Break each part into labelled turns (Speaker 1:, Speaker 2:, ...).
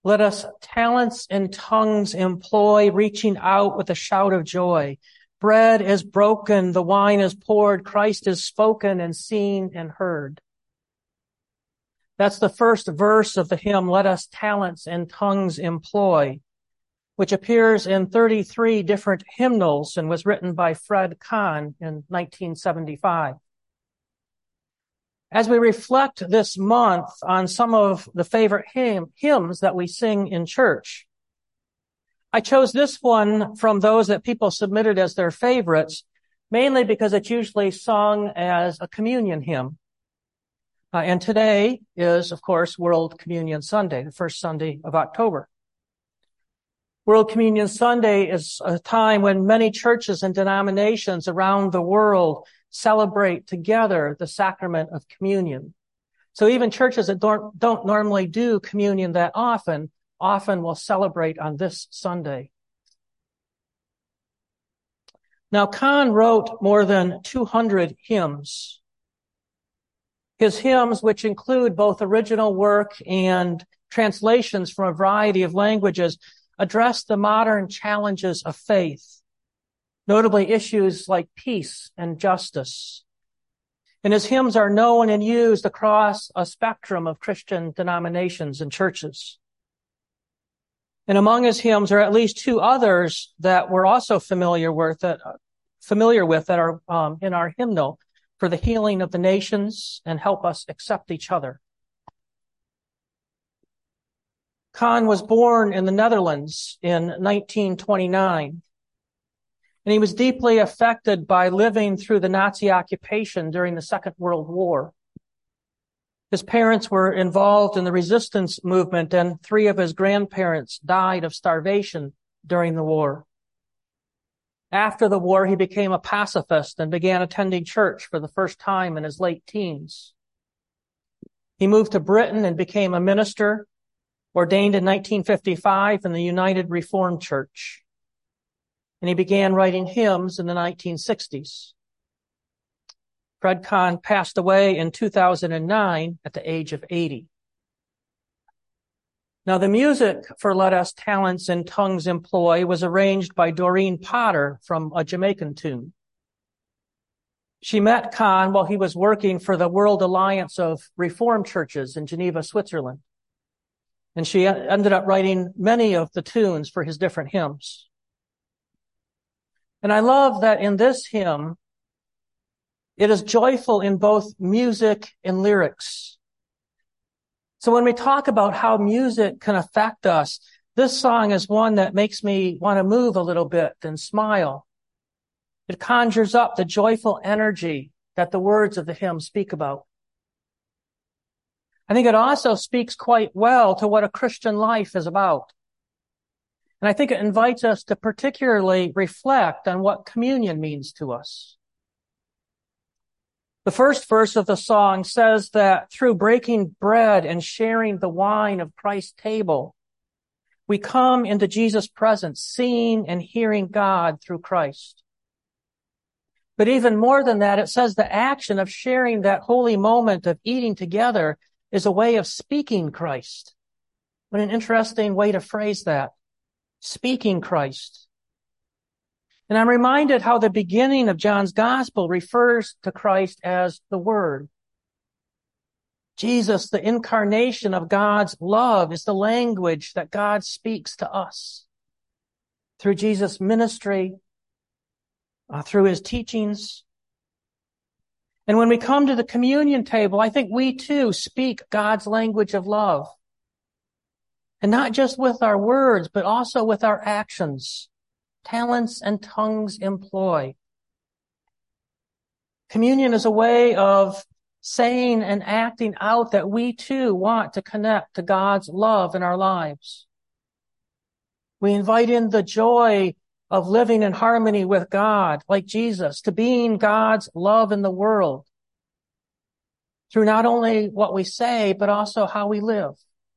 Speaker 1: Let us talents and tongues employ, reaching out with a shout of joy. Bread is broken, the wine is poured, Christ is spoken and seen and heard. That's the first verse of the hymn, Let Us Talents and Tongues Employ, which appears in 33 different hymnals and was written by Fred Kahn in 1975. As we reflect this month on some of the favorite hymns that we sing in church, I chose this one from those that people submitted as their favorites, mainly because it's usually sung as a communion hymn. And today is, of course, World Communion Sunday, the first Sunday of October. World Communion Sunday is a time when many churches and denominations around the world celebrate together the sacrament of communion. So even churches that don't normally do communion that often will celebrate on this Sunday. Now, Kahn wrote more than 200 hymns. His hymns, which include both original work and translations from a variety of languages, address the modern challenges of faith, notably issues like peace and justice. And his hymns are known and used across a spectrum of Christian denominations and churches. And among his hymns are at least two others that we're also familiar with that are in our hymnal, For the Healing of the Nations and Help Us Accept Each Other. Kahn was born in the Netherlands in 1929, and he was deeply affected by living through the Nazi occupation during the Second World War. His parents were involved in the resistance movement, and 3 of his grandparents died of starvation during the war. After the war, he became a pacifist and began attending church for the first time in his late teens. He moved to Britain and became a minister, ordained in 1955 in the United Reformed Church. And he began writing hymns in the 1960s. Fred Kahn passed away in 2009 at the age of 80. Now, the music for Let Us Talents and Tongues Employ was arranged by Doreen Potter from a Jamaican tune. She met Kahn while he was working for the World Alliance of Reformed Churches in Geneva, Switzerland. And she ended up writing many of the tunes for his different hymns. And I love that in this hymn, it is joyful in both music and lyrics. So when we talk about how music can affect us, this song is one that makes me want to move a little bit and smile. It conjures up the joyful energy that the words of the hymn speak about. I think it also speaks quite well to what a Christian life is about. And I think it invites us to particularly reflect on what communion means to us. The first verse of the song says that through breaking bread and sharing the wine of Christ's table, we come into Jesus' presence, seeing and hearing God through Christ. But even more than that, it says the action of sharing that holy moment of eating together is a way of speaking Christ. What an interesting way to phrase that. Speaking Christ. And I'm reminded how the beginning of John's gospel refers to Christ as the Word. Jesus, the incarnation of God's love, is the language that God speaks to us through Jesus' ministry, through his teachings. And when we come to the communion table, I think we too speak God's language of love. And not just with our words, but also with our actions. Talents and tongues employ. Communion is a way of saying and acting out that we too want to connect to God's love in our lives. We invite in the joy of living in harmony with God, like Jesus, to being God's love in the world through not only what we say, but also how we live.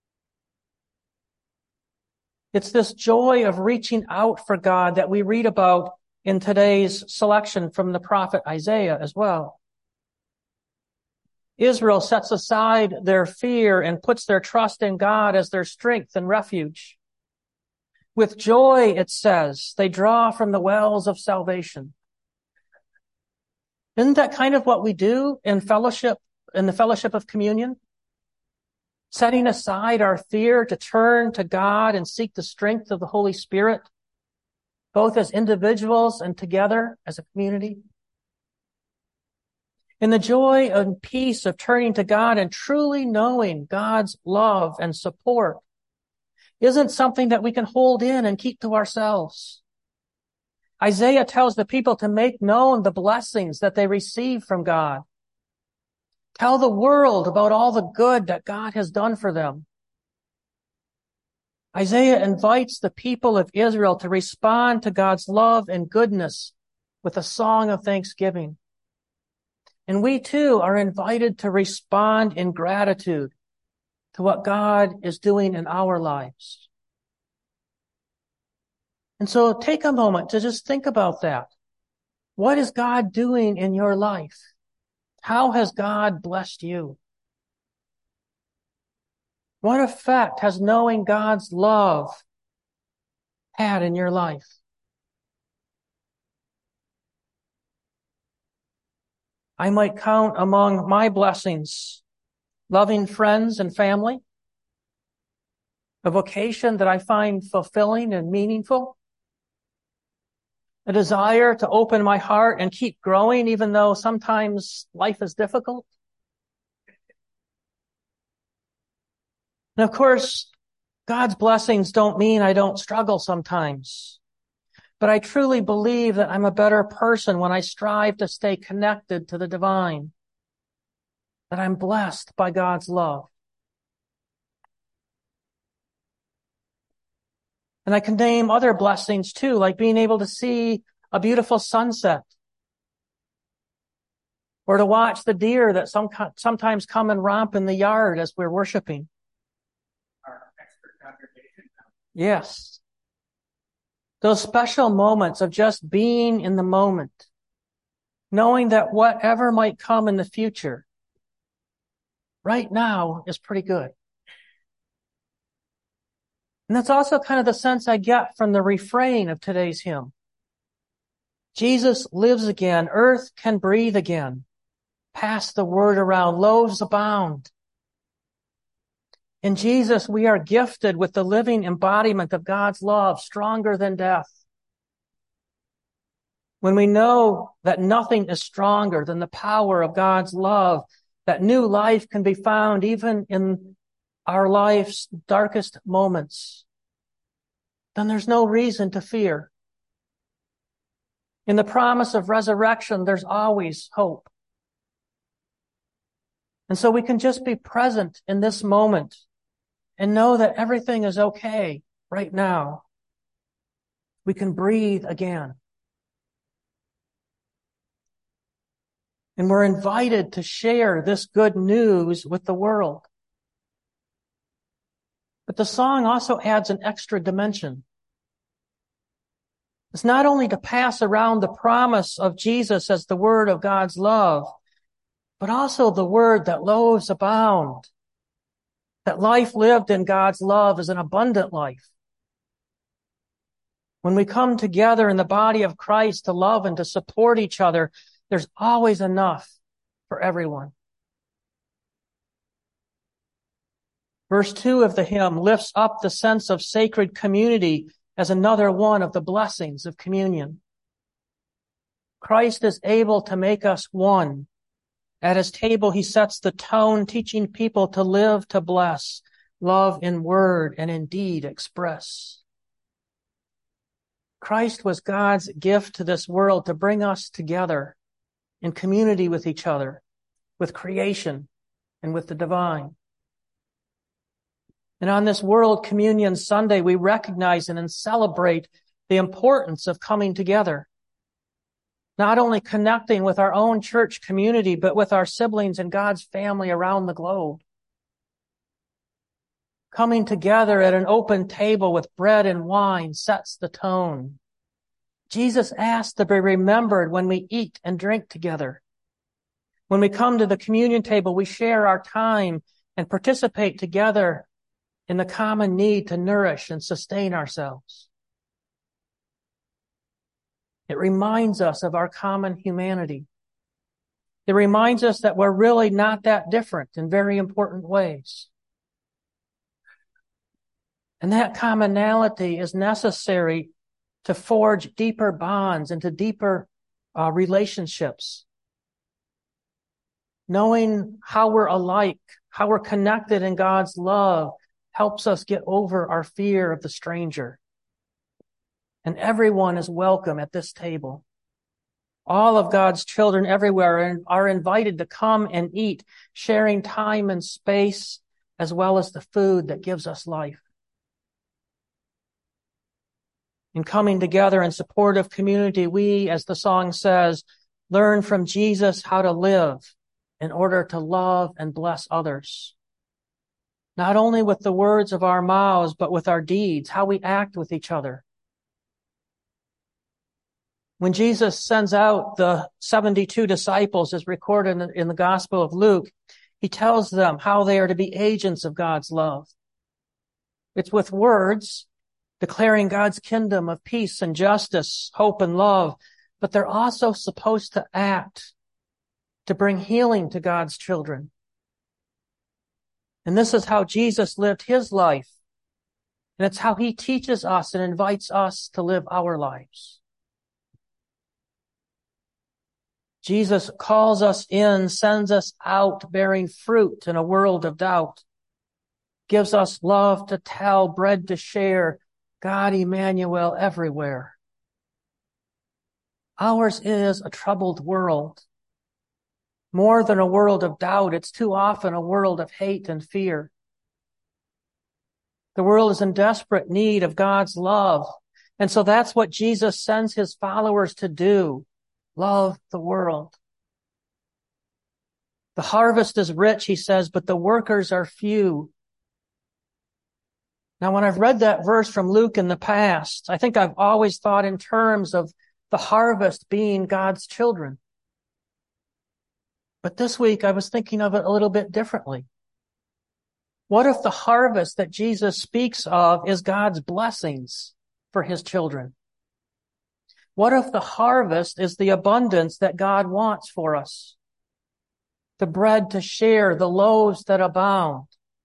Speaker 1: It's this joy of reaching out for God that we read about in today's selection from the prophet Isaiah as well. Israel sets aside their fear and puts their trust in God as their strength and refuge. With joy, it says, they draw from the wells of salvation. Isn't that kind of what we do in fellowship, in the fellowship of communion? Setting aside our fear to turn to God and seek the strength of the Holy Spirit, both as individuals and together as a community. In the joy and peace of turning to God and truly knowing God's love and support isn't something that we can hold in and keep to ourselves. Isaiah tells the people to make known the blessings that they receive from God. Tell the world about all the good that God has done for them. Isaiah invites the people of Israel to respond to God's love and goodness with a song of thanksgiving. And we too are invited to respond in gratitude to what God is doing in our lives. And so take a moment to just think about that. What is God doing in your life? How has God blessed you? What effect has knowing God's love had in your life? I might count among my blessings loving friends and family, a vocation that I find fulfilling and meaningful, a desire to open my heart and keep growing even though sometimes life is difficult. And of course, God's blessings don't mean I don't struggle sometimes. But I truly believe that I'm a better person when I strive to stay connected to the divine, that I'm blessed by God's love. And I can name other blessings too, like being able to see a beautiful sunset, or to watch the deer that sometimes come and romp in the yard as we're worshiping.
Speaker 2: Our expert congregation.
Speaker 1: Yes. Those special moments of just being in the moment, knowing that whatever might come in the future, right now is pretty good. And that's also kind of the sense I get from the refrain of today's hymn. Jesus lives again. Earth can breathe again. Pass the word around. Loaves abound. In Jesus, we are gifted with the living embodiment of God's love, stronger than death. When we know that nothing is stronger than the power of God's love, that new life can be found even in our life's darkest moments, then there's no reason to fear. In the promise of resurrection, there's always hope. And so we can just be present in this moment and know that everything is okay right now. We can breathe again. And we're invited to share this good news with the world. But the song also adds an extra dimension. It's not only to pass around the promise of Jesus as the word of God's love, but also the word that loaves abound, that life lived in God's love is an abundant life. When we come together in the body of Christ to love and to support each other, there's always enough for everyone. Verse 2 of the hymn lifts up the sense of sacred community as another one of the blessings of communion. Christ is able to make us one. At his table, he sets the tone, teaching people to live, to bless, love in word and in deed express. Christ was God's gift to this world to bring us together in community with each other, with creation, and with the divine. And on this World Communion Sunday, we recognize and celebrate the importance of coming together. Not only connecting with our own church community, but with our siblings and God's family around the globe. Coming together at an open table with bread and wine sets the tone. Jesus asked to be remembered when we eat and drink together. When we come to the communion table, we share our time and participate together in the common need to nourish and sustain ourselves. It reminds us of our common humanity. It reminds us that we're really not that different in very important ways. And that commonality is necessary to forge deeper bonds and to deeper relationships. Knowing how we're alike, how we're connected in God's love, helps us get over our fear of the stranger. And everyone is welcome at this table. All of God's children everywhere are invited to come and eat, sharing time and space, as well as the food that gives us life. In coming together in support of community, we, as the song says, learn from Jesus how to live in order to love and bless others. Not only with the words of our mouths, but with our deeds, how we act with each other. When Jesus sends out the 72 disciples, as recorded in the Gospel of Luke, he tells them how they are to be agents of God's love. It's with words, declaring God's kingdom of peace and justice, hope and love, but they're also supposed to act to bring healing to God's children. And this is how Jesus lived his life. And it's how he teaches us and invites us to live our lives. Jesus calls us in, sends us out, bearing fruit in a world of doubt. Gives us love to tell, bread to share, God Emmanuel everywhere. Ours is a troubled world. More than a world of doubt, it's too often a world of hate and fear. The world is in desperate need of God's love. And so that's what Jesus sends his followers to do. Love the world. The harvest is rich, he says, but the workers are few. Now, when I've read that verse from Luke in the past, I think I've always thought in terms of the harvest being God's children. But this week I was thinking of it a little bit differently. What if the harvest that Jesus speaks of is God's blessings for his children? What if the harvest is the abundance that God wants for us? The bread to share, the loaves that abound.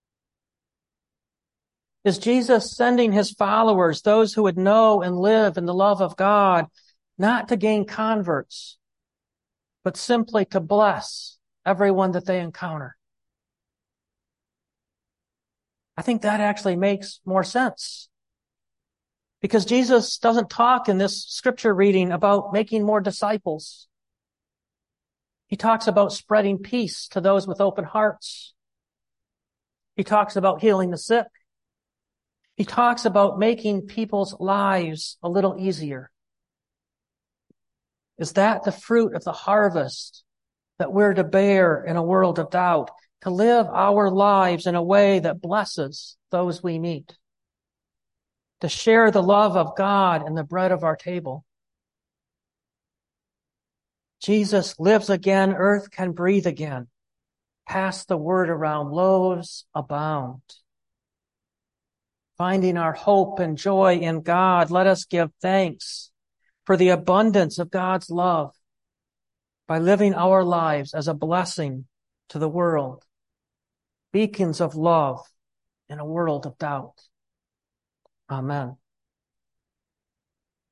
Speaker 1: Is Jesus sending his followers, those who would know and live in the love of God, not to gain converts, but simply to bless everyone that they encounter? I think that actually makes more sense. Because Jesus doesn't talk in this scripture reading about making more disciples. He talks about spreading peace to those with open hearts. He talks about healing the sick. He talks about making people's lives a little easier. Is that the fruit of the harvest that we're to bear in a world of doubt? To live our lives in a way that blesses those we meet. To share the love of God and the bread of our table. Jesus lives again, earth can breathe again. Pass the word around, loaves abound. Finding our hope and joy in God, let us give thanks for the abundance of God's love by living our lives as a blessing to the world. Beacons of love in a world of doubt. Amen.